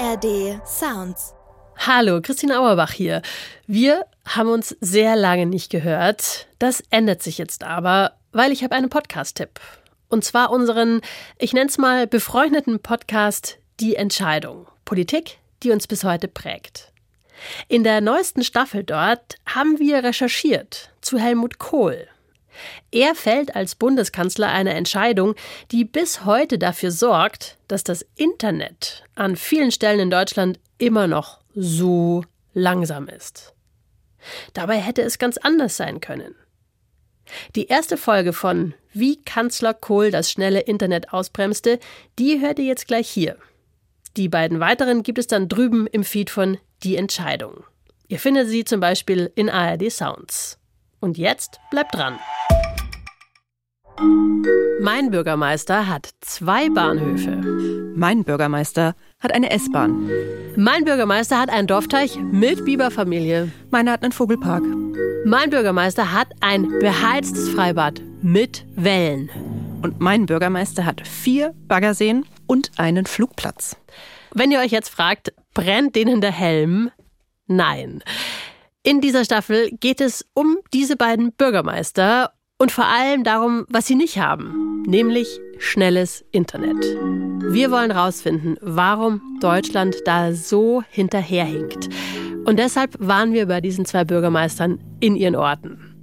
ARD Sounds. Hallo, Christine Auerbach hier. Wir haben uns sehr lange nicht gehört. Das ändert sich jetzt aber, weil ich habe einen Podcast-Tipp. Und zwar unseren, ich nenne es mal, befreundeten Podcast Die Entscheidung. Politik, die uns bis heute prägt. In der neuesten Staffel dort haben wir recherchiert zu Helmut Kohl. Er fällt als Bundeskanzler eine Entscheidung, die bis heute dafür sorgt, dass das Internet an vielen Stellen in Deutschland immer noch so langsam ist. Dabei hätte es ganz anders sein können. Die erste Folge von Wie Kanzler Kohl das schnelle Internet ausbremste, die hört ihr jetzt gleich hier. Die beiden weiteren gibt es dann drüben im Feed von Die Entscheidung. Ihr findet sie zum Beispiel in ARD Sounds. Und jetzt bleibt dran. Mein Bürgermeister hat 2 Bahnhöfe. Mein Bürgermeister hat eine S-Bahn. Mein Bürgermeister hat einen Dorfteich mit Biberfamilie. Meiner hat einen Vogelpark. Mein Bürgermeister hat ein beheiztes Freibad mit Wellen. Und mein Bürgermeister hat 4 Baggerseen und einen Flugplatz. Wenn ihr euch jetzt fragt, brennt denen der Helm? Nein. In dieser Staffel geht es um diese beiden Bürgermeister und vor allem darum, was sie nicht haben, nämlich schnelles Internet. Wir wollen rausfinden, warum Deutschland da so hinterherhinkt. Und deshalb waren wir bei diesen 2 Bürgermeistern in ihren Orten.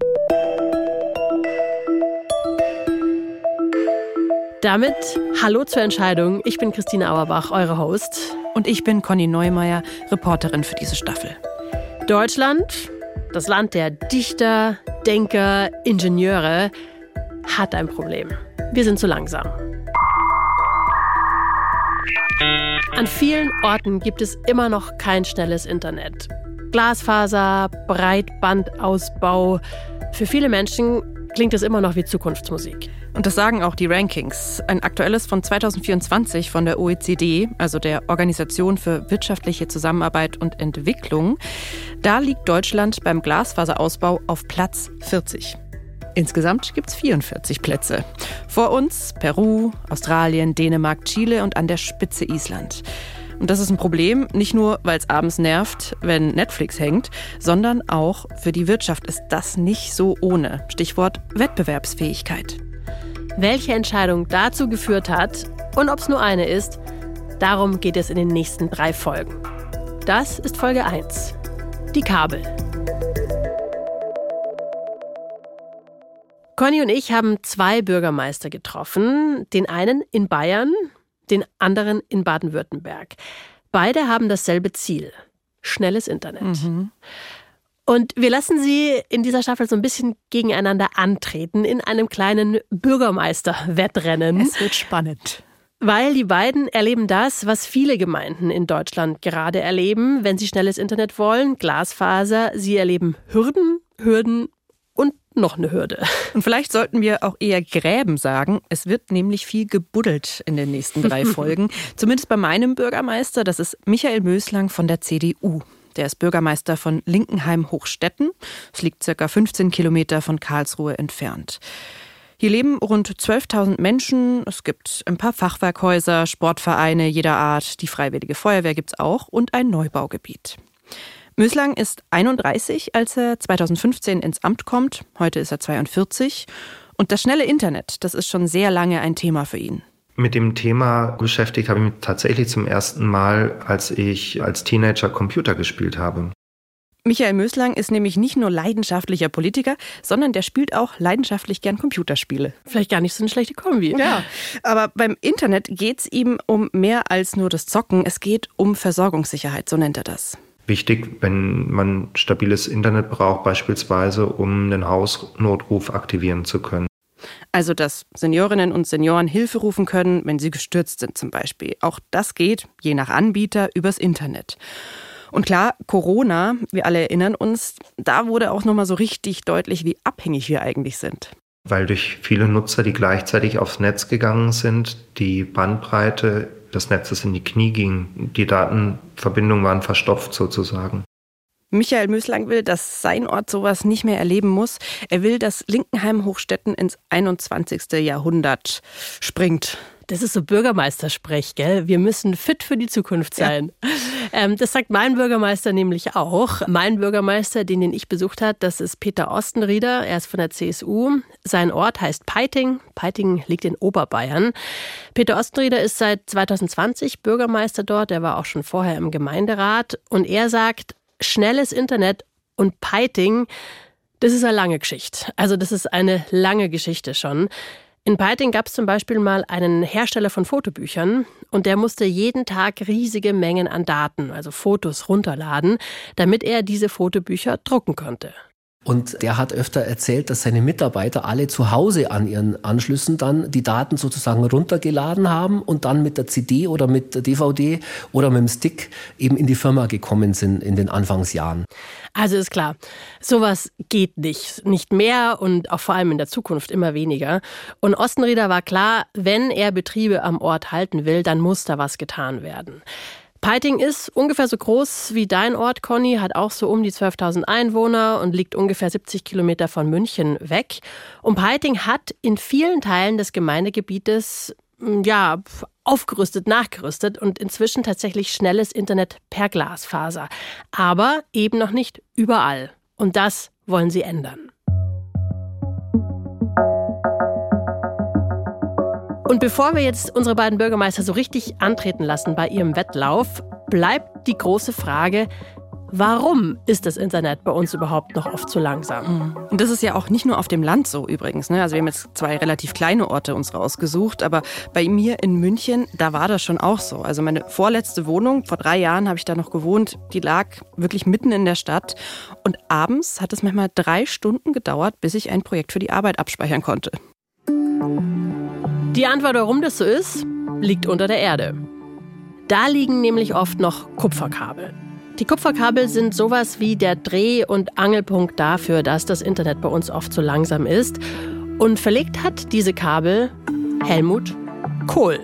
Damit hallo zur Entscheidung. Ich bin Christine Auerbach, eure Host. Und ich bin Conny Neumeier, Reporterin für diese Staffel. Deutschland, das Land der Dichter, Denker, Ingenieure, hat ein Problem. Wir sind zu langsam. An vielen Orten gibt es immer noch kein schnelles Internet. Glasfaser, Breitbandausbau. Für viele Menschen klingt es immer noch wie Zukunftsmusik. Und das sagen auch die Rankings. Ein aktuelles von 2024 von der OECD, also der Organisation für wirtschaftliche Zusammenarbeit und Entwicklung. Da liegt Deutschland beim Glasfaserausbau auf Platz 40. Insgesamt gibt es 44 Plätze. Vor uns Peru, Australien, Dänemark, Chile und an der Spitze Island. Und das ist ein Problem, nicht nur, weil es abends nervt, wenn Netflix hängt, sondern auch für die Wirtschaft ist das nicht so ohne. Stichwort Wettbewerbsfähigkeit. Welche Entscheidung dazu geführt hat und ob es nur eine ist, darum geht es in den nächsten 3 Folgen. Das ist Folge 1. Die Kabel. Conny und ich haben 2 Bürgermeister getroffen. Den einen in Bayern, den anderen in Baden-Württemberg. Beide haben dasselbe Ziel. Schnelles Internet. Und wir lassen sie in dieser Staffel so ein bisschen gegeneinander antreten in einem kleinen Bürgermeister-Wettrennen. Es wird spannend. Weil die beiden erleben das, was viele Gemeinden in Deutschland gerade erleben, wenn sie schnelles Internet wollen, Glasfaser. Sie erleben Hürden und noch eine Hürde. Und vielleicht sollten wir auch eher Gräben sagen. Es wird nämlich viel gebuddelt in den nächsten 3 Folgen. Zumindest bei meinem Bürgermeister, das ist Michael Möslang von der CDU. Der ist Bürgermeister von Linkenheim-Hochstetten. Es liegt ca. 15 Kilometer von Karlsruhe entfernt. Hier leben rund 12.000 Menschen. Es gibt ein paar Fachwerkhäuser, Sportvereine jeder Art. Die Freiwillige Feuerwehr gibt es auch und ein Neubaugebiet. Möslang ist 31, als er 2015 ins Amt kommt. Heute ist er 42. Und das schnelle Internet, das ist schon sehr lange ein Thema für ihn. Mit dem Thema beschäftigt habe ich mich tatsächlich zum ersten Mal, als ich als Teenager Computer gespielt habe. Michael Möslang ist nämlich nicht nur leidenschaftlicher Politiker, sondern der spielt auch leidenschaftlich gern Computerspiele. Vielleicht gar nicht so eine schlechte Kombi. Ja, aber beim Internet geht es ihm um mehr als nur das Zocken. Es geht um Versorgungssicherheit, so nennt er das. Wichtig, wenn man stabiles Internet braucht, beispielsweise, um einen Hausnotruf aktivieren zu können. Also, dass Seniorinnen und Senioren Hilfe rufen können, wenn sie gestürzt sind zum Beispiel. Auch das geht, je nach Anbieter, übers Internet. Und klar, Corona, wir alle erinnern uns, da wurde auch nochmal so richtig deutlich, wie abhängig wir eigentlich sind. Weil durch viele Nutzer, die gleichzeitig aufs Netz gegangen sind, die Bandbreite des Netzes in die Knie ging. Die Datenverbindungen waren verstopft sozusagen. Michael Möslang will, dass sein Ort sowas nicht mehr erleben muss. Er will, dass Linkenheim-Hochstetten ins 21. Jahrhundert springt. Das ist so Bürgermeistersprech, gell? Wir müssen fit für die Zukunft sein. Ja. Das sagt mein Bürgermeister nämlich auch. Mein Bürgermeister, den ich besucht habe, das ist Peter Ostenrieder. Er ist von der CSU. Sein Ort heißt Peiting. Peiting liegt in Oberbayern. Peter Ostenrieder ist seit 2020 Bürgermeister dort. Er war auch schon vorher im Gemeinderat. Und er sagt, schnelles Internet und Peiting, das ist eine lange Geschichte. Also das ist eine lange Geschichte schon. In Peiting gab es zum Beispiel mal einen Hersteller von Fotobüchern und der musste jeden Tag riesige Mengen an Daten, also Fotos, runterladen, damit er diese Fotobücher drucken konnte. Und der hat öfter erzählt, dass seine Mitarbeiter alle zu Hause an ihren Anschlüssen dann die Daten sozusagen runtergeladen haben und dann mit der CD oder mit der DVD oder mit dem Stick eben in die Firma gekommen sind in den Anfangsjahren. Also ist klar, sowas geht nicht mehr und auch vor allem in der Zukunft immer weniger. Und Ostenrieder war klar, wenn er Betriebe am Ort halten will, dann muss da was getan werden. Peiting ist ungefähr so groß wie dein Ort, Conny, hat auch so um die 12.000 Einwohner und liegt ungefähr 70 Kilometer von München weg. Und Peiting hat in vielen Teilen des Gemeindegebietes aufgerüstet, nachgerüstet und inzwischen tatsächlich schnelles Internet per Glasfaser. Aber eben noch nicht überall. Und das wollen sie ändern. Und bevor wir jetzt unsere beiden Bürgermeister so richtig antreten lassen bei ihrem Wettlauf, bleibt die große Frage, warum ist das Internet bei uns überhaupt noch oft so langsam? Und das ist ja auch nicht nur auf dem Land so übrigens. Ne? Also wir haben jetzt 2 relativ kleine Orte uns rausgesucht, aber bei mir in München, da war das schon auch so. Also meine vorletzte Wohnung, vor 3 Jahren habe ich da noch gewohnt, die lag wirklich mitten in der Stadt. Und abends hat es manchmal 3 Stunden gedauert, bis ich ein Projekt für die Arbeit abspeichern konnte. Die Antwort, warum das so ist, liegt unter der Erde. Da liegen nämlich oft noch Kupferkabel. Die Kupferkabel sind sowas wie der Dreh- und Angelpunkt dafür, dass das Internet bei uns oft so langsam ist. Und verlegt hat diese Kabel Helmut Kohl.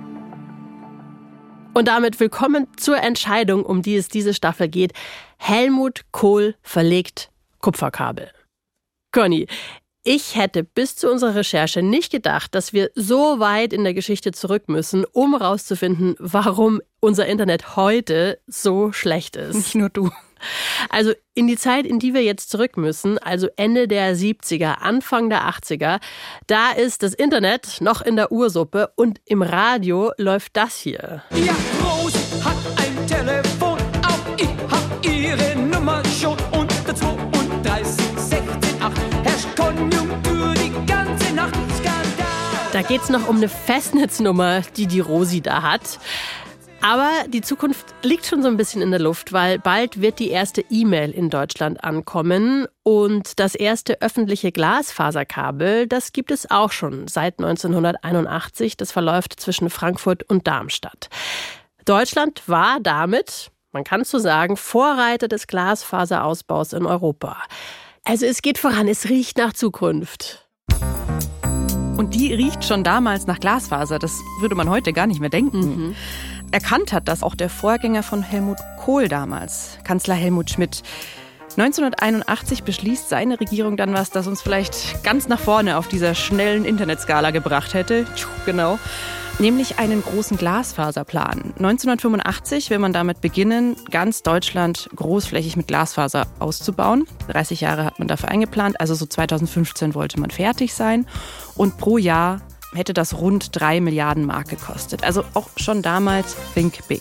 Und damit willkommen zur Entscheidung, um die es diese Staffel geht. Helmut Kohl verlegt Kupferkabel. Conny, ich hätte bis zu unserer Recherche nicht gedacht, dass wir so weit in der Geschichte zurück müssen, um rauszufinden, warum unser Internet heute so schlecht ist. Nicht nur du. Also in die Zeit, in die wir jetzt zurück müssen, also Ende der 70er, Anfang der 80er, da ist das Internet noch in der Ursuppe und im Radio läuft das hier. Ja, Rosi hat ein Telefon, auch ich hab ihre Nummer schon unter 32 16 8. Herrscht Konjunktur die ganze Nacht, Skandal. Da geht's noch um eine Festnetznummer, die Rosi da hat. Aber die Zukunft liegt schon so ein bisschen in der Luft, weil bald wird die erste E-Mail in Deutschland ankommen und das erste öffentliche Glasfaserkabel, das gibt es auch schon seit 1981. Das verläuft zwischen Frankfurt und Darmstadt. Deutschland war damit, man kann es so sagen, Vorreiter des Glasfaserausbaus in Europa. Also es geht voran, es riecht nach Zukunft. Und die riecht schon damals nach Glasfaser, das würde man heute gar nicht mehr denken. Erkannt hat das auch der Vorgänger von Helmut Kohl damals, Kanzler Helmut Schmidt. 1981 beschließt seine Regierung dann was, das uns vielleicht ganz nach vorne auf dieser schnellen Internetskala gebracht hätte. Genau. Nämlich einen großen Glasfaserplan. 1985 will man damit beginnen, ganz Deutschland großflächig mit Glasfaser auszubauen. 30 Jahre hat man dafür eingeplant, also so 2015 wollte man fertig sein. Und pro Jahr hätte das rund 3 Milliarden Mark gekostet. Also auch schon damals think big.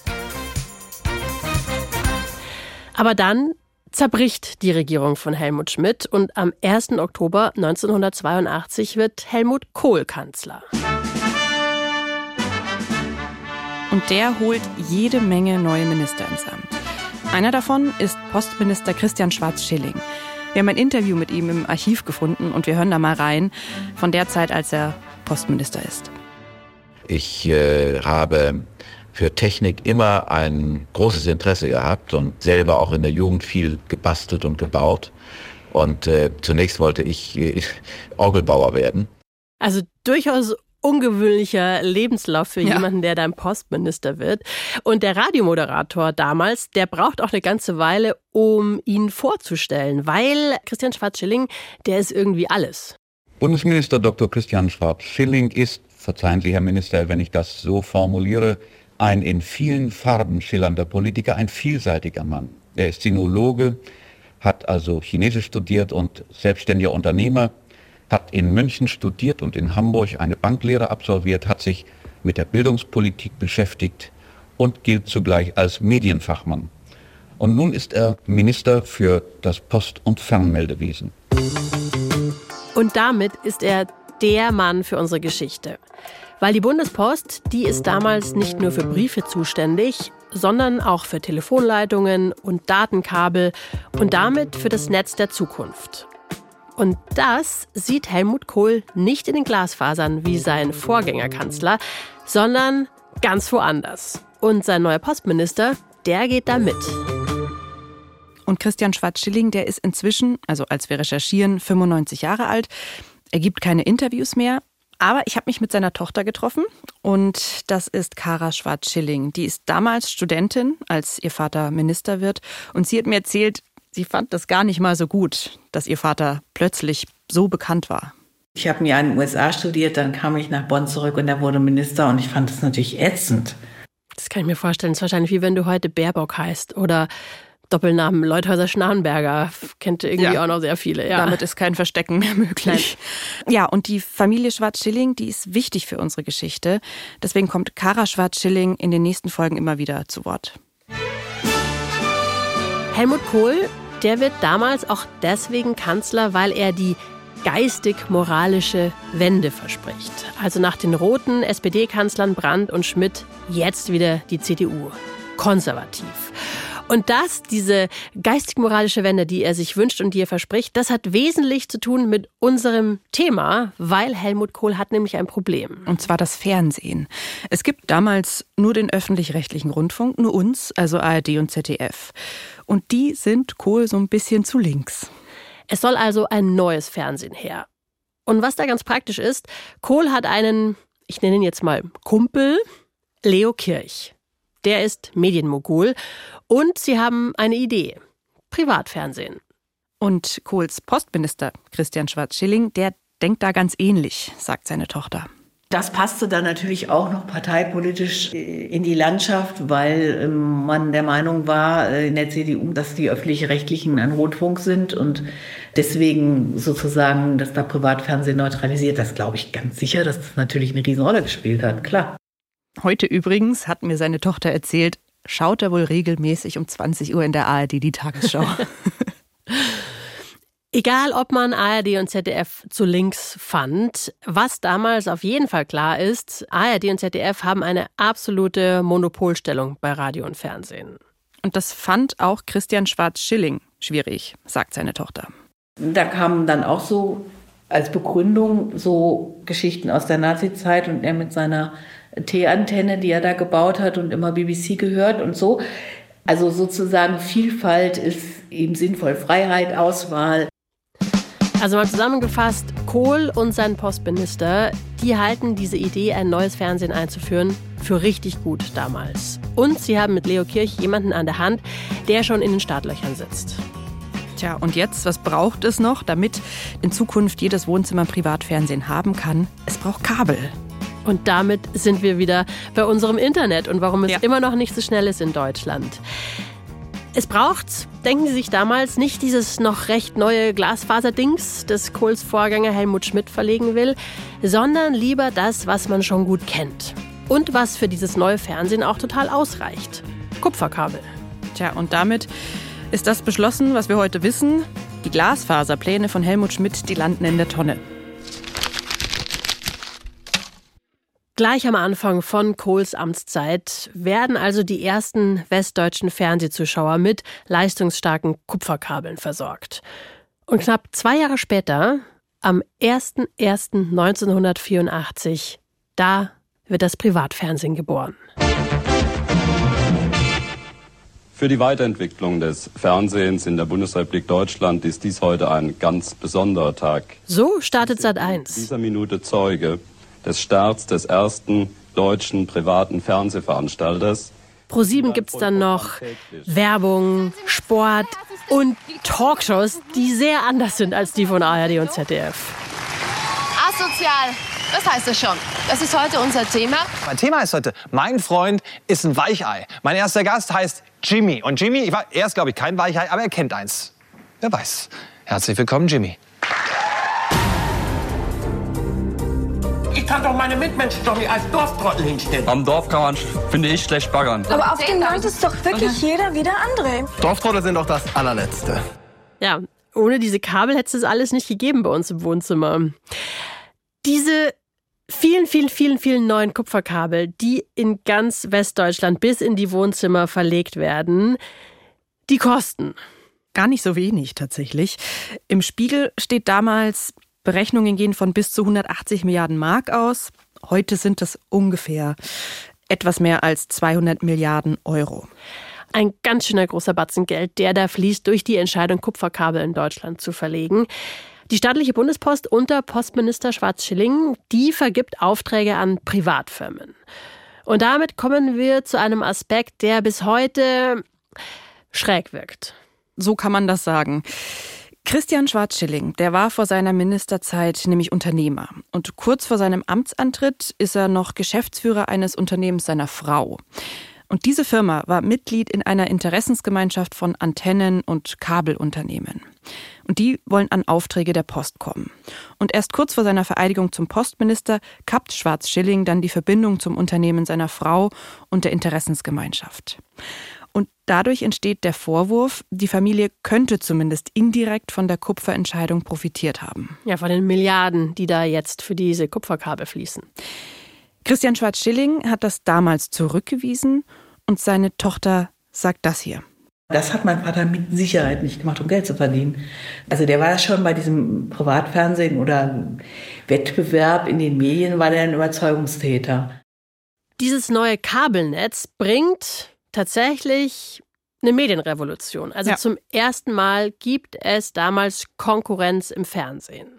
Aber dann zerbricht die Regierung von Helmut Schmidt und am 1. Oktober 1982 wird Helmut Kohl Kanzler. Und der holt jede Menge neue Minister ins Amt. Einer davon ist Postminister Christian Schwarz-Schilling. Wir haben ein Interview mit ihm im Archiv gefunden und wir hören da mal rein von der Zeit, als er Postminister ist. Ich habe für Technik immer ein großes Interesse gehabt und selber auch in der Jugend viel gebastelt und gebaut. Und zunächst wollte ich Orgelbauer werden. Also durchaus ungewöhnlicher Lebenslauf für jemanden, der dann Postminister wird. Und der Radiomoderator damals, der braucht auch eine ganze Weile, um ihn vorzustellen, weil Christian Schwarz-Schilling, der ist irgendwie alles. Bundesminister Dr. Christian Schwarz-Schilling ist verzeihen Sie, Herr Minister, wenn ich das so formuliere, ein in vielen Farben schillernder Politiker, ein vielseitiger Mann. Er ist Sinologe, hat also Chinesisch studiert und selbstständiger Unternehmer, hat in München studiert und in Hamburg eine Banklehre absolviert, hat sich mit der Bildungspolitik beschäftigt und gilt zugleich als Medienfachmann. Und nun ist er Minister für das Post- und Fernmeldewesen. Und damit ist er der Mann für unsere Geschichte. Weil die Bundespost, die ist damals nicht nur für Briefe zuständig, sondern auch für Telefonleitungen und Datenkabel und damit für das Netz der Zukunft. Und das sieht Helmut Kohl nicht in den Glasfasern wie sein Vorgängerkanzler, sondern ganz woanders. Und sein neuer Postminister, der geht da mit. Und Christian Schwarz-Schilling, der ist inzwischen, also als wir recherchieren, 95 Jahre alt. Er gibt keine Interviews mehr. Aber ich habe mich mit seiner Tochter getroffen und das ist Kara Schwarz-Schilling. Die ist damals Studentin, als ihr Vater Minister wird. Und sie hat mir erzählt, sie fand das gar nicht mal so gut, dass ihr Vater plötzlich so bekannt war. Ich habe ein Jahr in den USA studiert, dann kam ich nach Bonn zurück und er wurde Minister und ich fand das natürlich ätzend. Das kann ich mir vorstellen. Das ist wahrscheinlich wie wenn du heute Baerbock heißt oder Doppelnamen Leuthäuser-Schnarrenberger. Kennt irgendwie auch noch sehr viele. Ja. Damit ist kein Verstecken mehr möglich. Nein. Ja, und die Familie Schwarz-Schilling, die ist wichtig für unsere Geschichte. Deswegen kommt Kara Schwarz-Schilling in den nächsten Folgen immer wieder zu Wort. Helmut Kohl, der wird damals auch deswegen Kanzler, weil er die geistig-moralische Wende verspricht. Also nach den roten SPD-Kanzlern Brandt und Schmidt jetzt wieder die CDU. Konservativ. Und diese geistig-moralische Wende, die er sich wünscht und die er verspricht, das hat wesentlich zu tun mit unserem Thema, weil Helmut Kohl hat nämlich ein Problem. Und zwar das Fernsehen. Es gibt damals nur den öffentlich-rechtlichen Rundfunk, nur uns, also ARD und ZDF. Und die sind Kohl so ein bisschen zu links. Es soll also ein neues Fernsehen her. Und was da ganz praktisch ist, Kohl hat einen, ich nenne ihn jetzt mal Kumpel, Leo Kirch. Der ist Medienmogul und sie haben eine Idee. Privatfernsehen. Und Kohls Postminister Christian Schwarz-Schilling, der denkt da ganz ähnlich, sagt seine Tochter. Das passte dann natürlich auch noch parteipolitisch in die Landschaft, weil man der Meinung war in der CDU, dass die Öffentlich-Rechtlichen ein Rundfunk sind und deswegen sozusagen, dass da Privatfernsehen neutralisiert. Das glaube ich ganz sicher, dass das natürlich eine Riesenrolle gespielt hat, klar. Heute übrigens, hat mir seine Tochter erzählt, schaut er wohl regelmäßig um 20 Uhr in der ARD die Tagesschau. Egal, ob man ARD und ZDF zu links fand, was damals auf jeden Fall klar ist, ARD und ZDF haben eine absolute Monopolstellung bei Radio und Fernsehen. Und das fand auch Christian Schwarz-Schilling schwierig, sagt seine Tochter. Da kamen dann auch so als Begründung so Geschichten aus der Nazi-Zeit und er mit seiner T-Antenne, die er da gebaut hat und immer BBC gehört und so. Also sozusagen Vielfalt ist eben sinnvoll. Freiheit, Auswahl. Also mal zusammengefasst, Kohl und sein Postminister, die halten diese Idee, ein neues Fernsehen einzuführen, für richtig gut damals. Und sie haben mit Leo Kirch jemanden an der Hand, der schon in den Startlöchern sitzt. Tja, und jetzt, was braucht es noch, damit in Zukunft jedes Wohnzimmer Privatfernsehen haben kann? Es braucht Kabel. Und damit sind wir wieder bei unserem Internet und warum es immer noch nicht so schnell ist in Deutschland. Es braucht, denken Sie sich damals, nicht dieses noch recht neue Glasfaserdings, das Kohls Vorgänger Helmut Schmidt verlegen will, sondern lieber das, was man schon gut kennt. Und was für dieses neue Fernsehen auch total ausreicht. Kupferkabel. Tja, und damit ist das beschlossen, was wir heute wissen. Die Glasfaserpläne von Helmut Schmidt, die landen in der Tonne. Gleich am Anfang von Kohls Amtszeit werden also die ersten westdeutschen Fernsehzuschauer mit leistungsstarken Kupferkabeln versorgt. Und knapp 2 Jahre später, am 01.01.1984, da wird das Privatfernsehen geboren. Für die Weiterentwicklung des Fernsehens in der Bundesrepublik Deutschland ist dies heute ein ganz besonderer Tag. So startet Sat.1. Dieser Minute Zeuge des Starts des ersten deutschen privaten Fernsehveranstalters. Pro7 gibt's dann noch Werbung, Sport und Talkshows, die sehr anders sind als die von ARD und ZDF. Asozial, das heißt es schon. Das ist heute unser Thema. Mein Thema ist heute, mein Freund ist ein Weichei. Mein erster Gast heißt Jimmy. Und Jimmy, er ist, glaube ich, kein Weichei, aber er kennt eins. Wer weiß. Herzlich willkommen, Jimmy. Ich kann doch meine Mitmenschen doch nicht als Dorftrottel hinstellen. Am Dorf kann man, finde ich, schlecht baggern. Aber auf dem Land ist doch wirklich jeder wie der andere. Dorftrottel sind doch das allerletzte. Ja, ohne diese Kabel hätte es alles nicht gegeben bei uns im Wohnzimmer. Diese vielen neuen Kupferkabel, die in ganz Westdeutschland bis in die Wohnzimmer verlegt werden, die kosten. Gar nicht so wenig tatsächlich. Im Spiegel steht damals, Berechnungen gehen von bis zu 180 Milliarden Mark aus. Heute sind es ungefähr etwas mehr als 200 Milliarden Euro. Ein ganz schöner großer Batzen Geld, der da fließt durch die Entscheidung, Kupferkabel in Deutschland zu verlegen. Die staatliche Bundespost unter Postminister Schwarz-Schilling, die vergibt Aufträge an Privatfirmen. Und damit kommen wir zu einem Aspekt, der bis heute schräg wirkt. So kann man das sagen. Christian Schwarz-Schilling, der war vor seiner Ministerzeit nämlich Unternehmer. Und kurz vor seinem Amtsantritt ist er noch Geschäftsführer eines Unternehmens seiner Frau. Und diese Firma war Mitglied in einer Interessensgemeinschaft von Antennen- und Kabelunternehmen. Und die wollen an Aufträge der Post kommen. Und erst kurz vor seiner Vereidigung zum Postminister kappt Schwarz-Schilling dann die Verbindung zum Unternehmen seiner Frau und der Interessensgemeinschaft. Und dadurch entsteht der Vorwurf, die Familie könnte zumindest indirekt von der Kupferentscheidung profitiert haben. Ja, von den Milliarden, die da jetzt für diese Kupferkabel fließen. Christian Schwarz-Schilling hat das damals zurückgewiesen und seine Tochter sagt das hier. Das hat mein Vater mit Sicherheit nicht gemacht, um Geld zu verdienen. Also der war schon bei diesem Privatfernsehen oder Wettbewerb in den Medien, war der ein Überzeugungstäter. Dieses neue Kabelnetz bringt tatsächlich eine Medienrevolution. Also zum ersten Mal gibt es damals Konkurrenz im Fernsehen.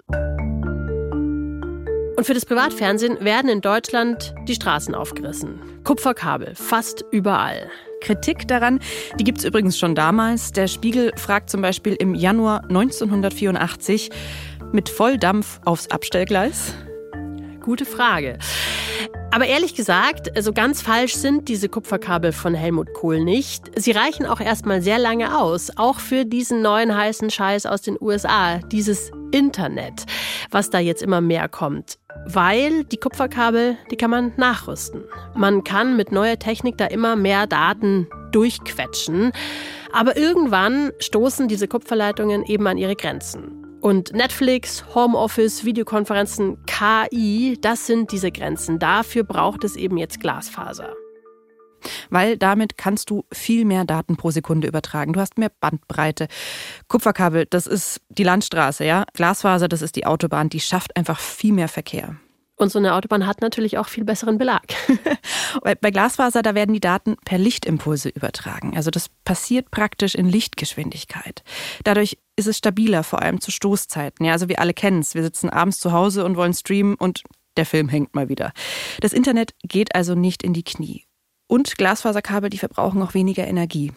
Und für das Privatfernsehen werden in Deutschland die Straßen aufgerissen. Kupferkabel, fast überall. Kritik daran, die gibt es übrigens schon damals. Der Spiegel fragt zum Beispiel im Januar 1984 mit Volldampf aufs Abstellgleis. Gute Frage. Aber ehrlich gesagt, so ganz falsch sind diese Kupferkabel von Helmut Kohl nicht. Sie reichen auch erstmal sehr lange aus, auch für diesen neuen heißen Scheiß aus den USA, dieses Internet, was da jetzt immer mehr kommt. Weil die Kupferkabel, die kann man nachrüsten. Man kann mit neuer Technik da immer mehr Daten durchquetschen. Aber irgendwann stoßen diese Kupferleitungen eben an ihre Grenzen. Und Netflix, Homeoffice, Videokonferenzen, KI, das sind diese Grenzen. Dafür braucht es eben jetzt Glasfaser. Weil damit kannst du viel mehr Daten pro Sekunde übertragen. Du hast mehr Bandbreite. Kupferkabel, das ist die Landstraße, ja. Glasfaser, das ist die Autobahn. Die schafft einfach viel mehr Verkehr. Und so eine Autobahn hat natürlich auch viel besseren Belag. Bei Glasfaser, da werden die Daten per Lichtimpulse übertragen. Also das passiert praktisch in Lichtgeschwindigkeit. Dadurch ist es stabiler, vor allem zu Stoßzeiten. Ja, also wir alle kennen es. Wir sitzen abends zu Hause und wollen streamen und der Film hängt mal wieder. Das Internet geht also nicht in die Knie. Und Glasfaserkabel, die verbrauchen auch weniger Energie.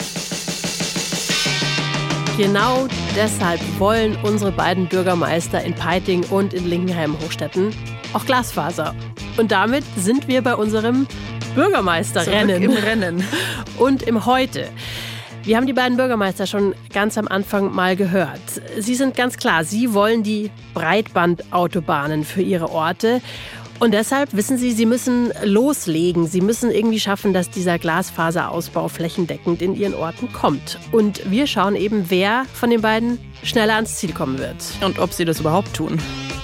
Genau deshalb wollen unsere beiden Bürgermeister in Peiting und in Linkenheim-Hochstetten auch Glasfaser. Und damit sind wir bei unserem Bürgermeisterrennen. Zurück im Rennen. Und im Heute. Wir haben die beiden Bürgermeister schon ganz am Anfang mal gehört. Sie sind ganz klar, sie wollen die Breitbandautobahnen für ihre Orte. Und deshalb wissen Sie, Sie müssen loslegen. Sie müssen irgendwie schaffen, dass dieser Glasfaserausbau flächendeckend in Ihren Orten kommt. Und wir schauen eben, wer von den beiden schneller ans Ziel kommen wird. Und ob sie das überhaupt tun.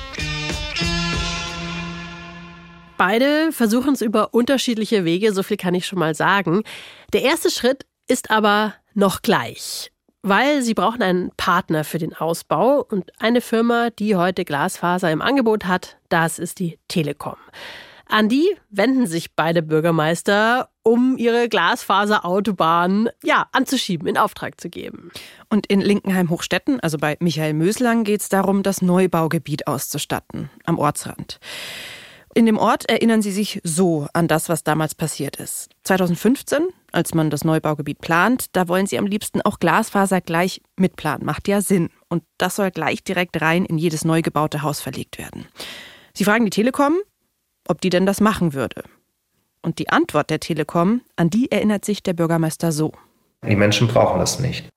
Beide versuchen es über unterschiedliche Wege, so viel kann ich schon mal sagen. Der erste Schritt ist aber noch gleich. Weil sie brauchen einen Partner für den Ausbau und eine Firma, die heute Glasfaser im Angebot hat, das ist die Telekom. An die wenden sich beide Bürgermeister, um ihre Glasfaserautobahn anzuschieben, in Auftrag zu geben. Und in Linkenheim-Hochstetten, also bei Michael Möslang, geht es darum, das Neubaugebiet auszustatten, am Ortsrand. In dem Ort erinnern sie sich so an das, was damals passiert ist. 2015, als man das Neubaugebiet plant, da wollen sie am liebsten auch Glasfaser gleich mitplanen. Macht ja Sinn. Und das soll gleich direkt rein in jedes neu gebaute Haus verlegt werden. Sie fragen die Telekom, ob die denn das machen würde. Und die Antwort der Telekom, an die erinnert sich der Bürgermeister so. Die Menschen brauchen das nicht.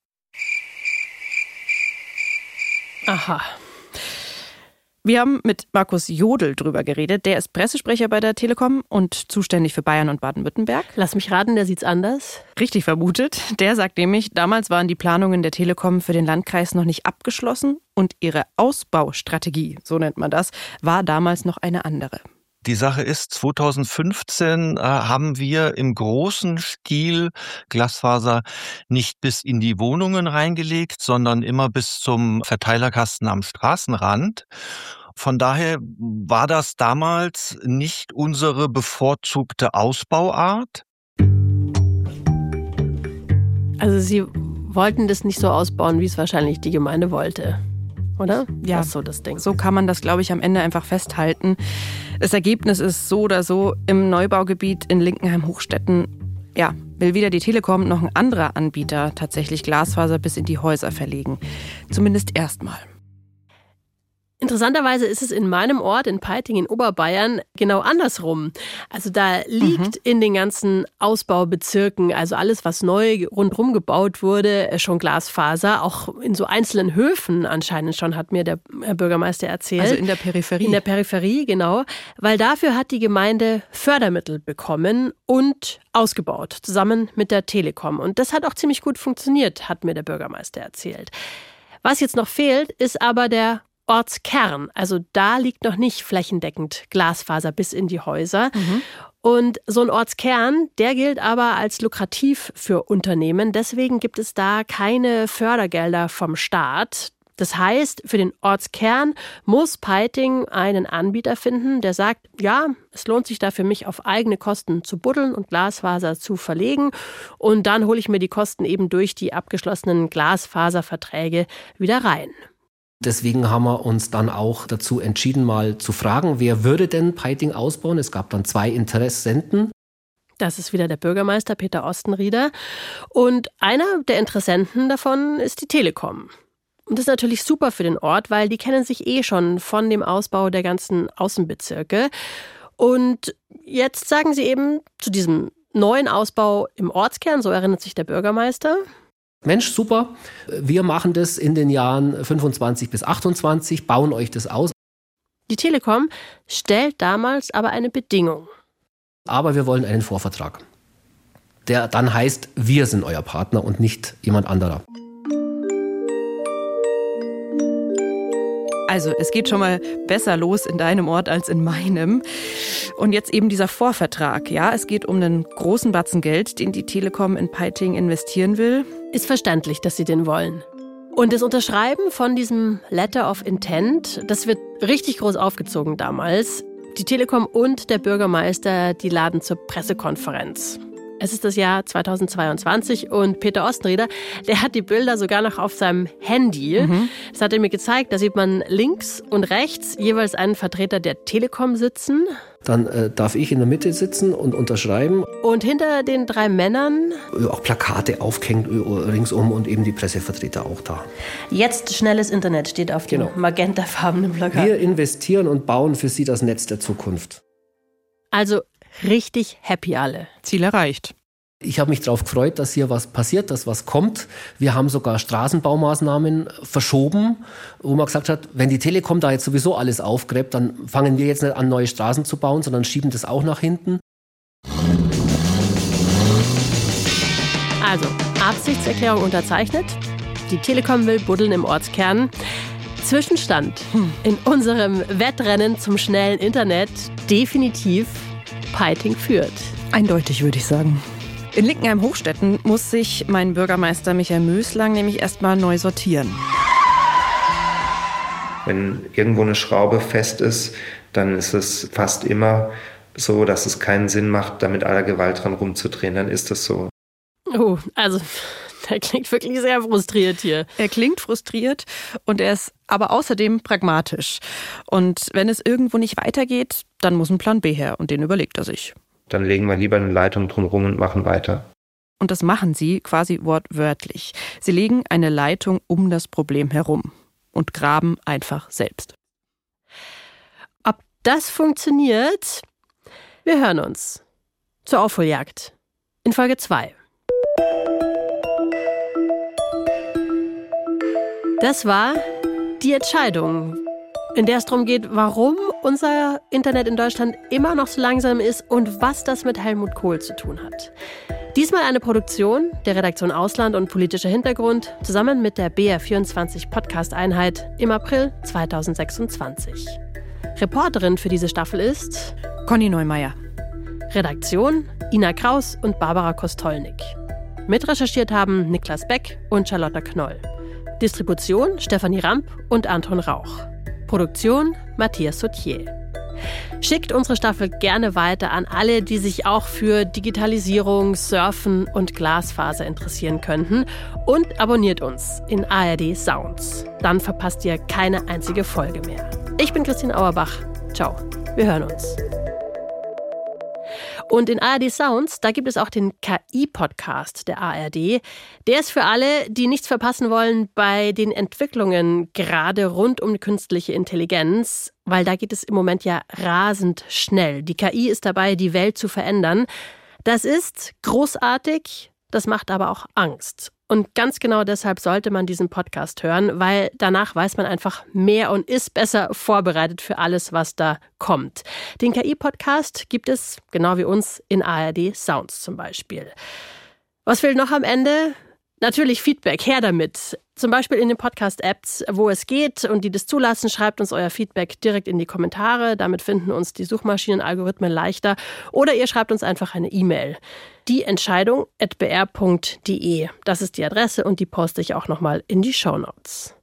Aha. Wir haben mit Markus Jodl drüber geredet. Der ist Pressesprecher bei der Telekom und zuständig für Bayern und Baden-Württemberg. Lass mich raten, der sieht's anders. Richtig vermutet. Der sagt nämlich, damals waren die Planungen der Telekom für den Landkreis noch nicht abgeschlossen und ihre Ausbaustrategie, so nennt man das, war damals noch eine andere. Die Sache ist, 2015 haben wir im großen Stil Glasfaser nicht bis in die Wohnungen reingelegt, sondern immer bis zum Verteilerkasten am Straßenrand. Von daher war das damals nicht unsere bevorzugte Ausbauart. Also Sie wollten das nicht so ausbauen, wie es wahrscheinlich die Gemeinde wollte, oder? Ja, das ist so das Ding. So kann man das, glaube ich, am Ende einfach festhalten. Das Ergebnis ist so oder so, im Neubaugebiet in Linkenheim-Hochstetten, ja, will weder die Telekom noch ein anderer Anbieter tatsächlich Glasfaser bis in die Häuser verlegen. Zumindest erstmal. Interessanterweise ist es in meinem Ort, in Peiting in Oberbayern, genau andersrum. Also da liegt in den ganzen Ausbaubezirken, also alles, was neu rundherum gebaut wurde, schon Glasfaser. Auch in so einzelnen Höfen anscheinend schon, hat mir der Herr Bürgermeister erzählt. Also in der Peripherie. In der Peripherie, genau. Weil dafür hat die Gemeinde Fördermittel bekommen und ausgebaut, zusammen mit der Telekom. Und das hat auch ziemlich gut funktioniert, hat mir der Bürgermeister erzählt. Was jetzt noch fehlt, ist aber der Ortskern. Also da liegt noch nicht flächendeckend Glasfaser bis in die Häuser. Und so ein Ortskern, der gilt aber als lukrativ für Unternehmen. Deswegen gibt es da keine Fördergelder vom Staat. Das heißt, für den Ortskern muss Peiting einen Anbieter finden, der sagt, ja, es lohnt sich da für mich auf eigene Kosten zu buddeln und Glasfaser zu verlegen. Und dann hole ich mir die Kosten eben durch die abgeschlossenen Glasfaserverträge wieder rein. Deswegen haben wir uns dann auch dazu entschieden, mal zu fragen, wer würde denn Peiting ausbauen? Es gab dann 2 Interessenten. Das ist wieder der Bürgermeister Peter Ostenrieder. Und einer der Interessenten davon ist die Telekom. Und das ist natürlich super für den Ort, weil die kennen sich schon von dem Ausbau der ganzen Außenbezirke. Und jetzt sagen sie eben zu diesem neuen Ausbau im Ortskern, so erinnert sich der Bürgermeister: Mensch, super, wir machen das in den Jahren 25 bis 28, bauen euch das aus. Die Telekom stellt damals aber eine Bedingung. Aber wir wollen einen Vorvertrag, der dann heißt, wir sind euer Partner und nicht jemand anderer. Also es geht schon mal besser los in deinem Ort als in meinem. Und jetzt eben dieser Vorvertrag. Ja, es geht um einen großen Batzen Geld, den die Telekom in Peiting investieren will. Ist verständlich, dass sie den wollen. Und das Unterschreiben von diesem Letter of Intent, das wird richtig groß aufgezogen damals. Die Telekom und der Bürgermeister, die laden zur Pressekonferenz. Es ist das Jahr 2022 und Peter Ostenrieder, der hat die Bilder sogar noch auf seinem Handy. Das hat er mir gezeigt. Da sieht man links und rechts jeweils einen Vertreter der Telekom sitzen. Dann darf ich in der Mitte sitzen und unterschreiben. Und hinter den 3 Männern auch Plakate aufgehängt ringsum und eben die Pressevertreter auch da. Jetzt schnelles Internet steht auf dem magentafarbenen Plakat. Wir investieren und bauen für Sie das Netz der Zukunft. Also richtig happy alle. Ziel erreicht. Ich habe mich darauf gefreut, dass hier was passiert, dass was kommt. Wir haben sogar Straßenbaumaßnahmen verschoben, wo man gesagt hat, wenn die Telekom da jetzt sowieso alles aufgräbt, dann fangen wir jetzt nicht an, neue Straßen zu bauen, sondern schieben das auch nach hinten. Also, Absichtserklärung unterzeichnet. Die Telekom will buddeln im Ortskern. Zwischenstand in unserem Wettrennen zum schnellen Internet definitiv Peiting führt. Eindeutig, würde ich sagen. In Linkenheim-Hochstetten muss sich mein Bürgermeister Michael Möslang nämlich erstmal neu sortieren. Wenn irgendwo eine Schraube fest ist, dann ist es fast immer so, dass es keinen Sinn macht, da mit aller Gewalt dran rumzudrehen. Dann ist das so. Oh, also der klingt wirklich sehr frustriert hier. Er klingt frustriert und er ist aber außerdem pragmatisch. Und wenn es irgendwo nicht weitergeht, dann muss ein Plan B her und den überlegt er sich. Dann legen wir lieber eine Leitung drumherum und machen weiter. Und das machen sie quasi wortwörtlich. Sie legen eine Leitung um das Problem herum und graben einfach selbst. Ob das funktioniert, Wir hören uns zur Aufholjagd in Folge 2. Das war die Entscheidung, in der es darum geht, warum unser Internet in Deutschland immer noch so langsam ist und was das mit Helmut Kohl zu tun hat. Diesmal eine Produktion der Redaktion Ausland und politischer Hintergrund zusammen mit der BR24 Podcast-Einheit im April 2026. Reporterin für diese Staffel ist Conny Neumeier. Redaktion Ina Kraus und Barbara Kostolnik. Mitrecherchiert haben Niklas Beck und Charlotta Knoll. Distribution Stefanie Ramp und Anton Rauch. Produktion Matthias Sautier. Schickt unsere Staffel gerne weiter an alle, die sich auch für Digitalisierung, Surfen und Glasfaser interessieren könnten. Und abonniert uns in ARD Sounds. Dann verpasst ihr keine einzige Folge mehr. Ich bin Christine Auerbach. Ciao, wir hören uns. Und in ARD Sounds, da gibt es auch den KI-Podcast der ARD. Der ist für alle, die nichts verpassen wollen bei den Entwicklungen gerade rund um künstliche Intelligenz, weil da geht es im Moment ja rasend schnell. Die KI ist dabei, die Welt zu verändern. Das ist großartig, das macht aber auch Angst. Und ganz genau deshalb sollte man diesen Podcast hören, weil danach weiß man einfach mehr und ist besser vorbereitet für alles, was da kommt. Den KI-Podcast gibt es, genau wie uns, in ARD Sounds zum Beispiel. Was fehlt noch am Ende? Natürlich Feedback, her damit. Zum Beispiel in den Podcast-Apps, wo es geht und die das zulassen, schreibt uns euer Feedback direkt in die Kommentare. Damit finden uns die Suchmaschinenalgorithmen leichter. Oder ihr schreibt uns einfach eine E-Mail. dieentscheidung@br.de. Das ist die Adresse und die poste ich auch nochmal in die Shownotes.